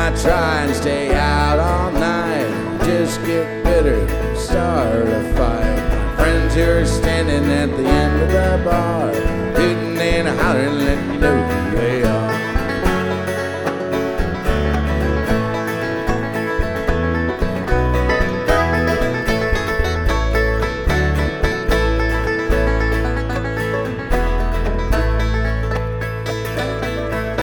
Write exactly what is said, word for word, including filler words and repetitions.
I try and stay out all night, just get bitter, start a fight. My friends who are staying